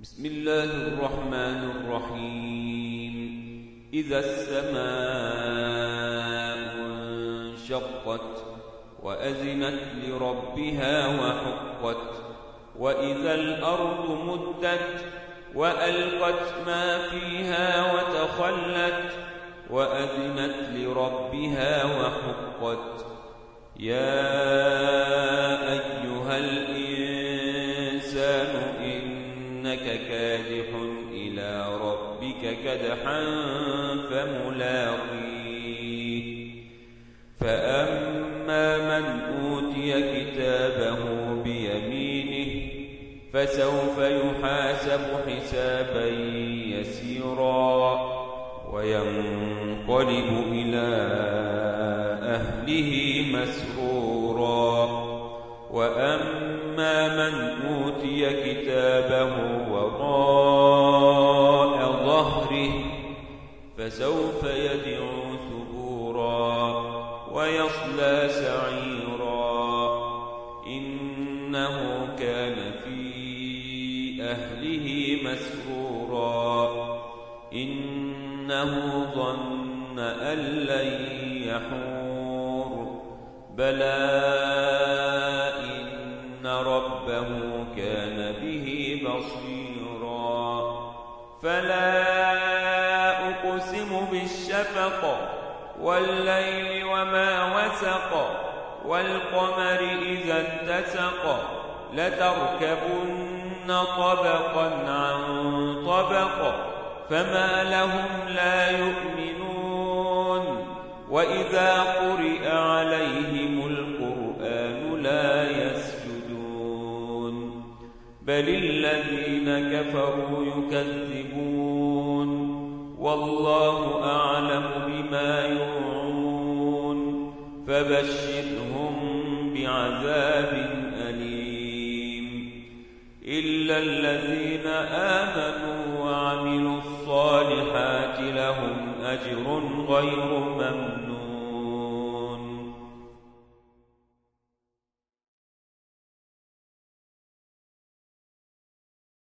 بسم الله الرحمن الرحيم. إذا السماء انشقت وأذنت لربها وحقت وإذا الأرض مدت وألقت ما فيها وتخلت وأذنت لربها وحقت. يا أيها الإنسان إنك كادح إلى ربك كدحا فملاقيه. فأما من أوتي كتابه بيمينه فسوف يحاسب حسابا يسيرا وينقلب إلى أهله مسرورا. وأما من أوتي كتابه وراء ظهره فسوف يدعو ثبورا ويصلى سعيرا إنه كان في أهله مسرورا إنه ظن أن لن يحور بلى إن ربه كان به بصيرا. فلا أقسم بالشفق والليل وما وسق والقمر إذا اتسق لتركبن طبقا عن طبق فما لهم لا يؤمنون وإذا قرئ عليهم القرآن لا يسجدون بل الذين كفروا يكذبون والله أعلم بما يوعون فبشرهم بعذاب أليم إلا الذين آمنوا وعملوا الصالحات لهم أجر غير ممنون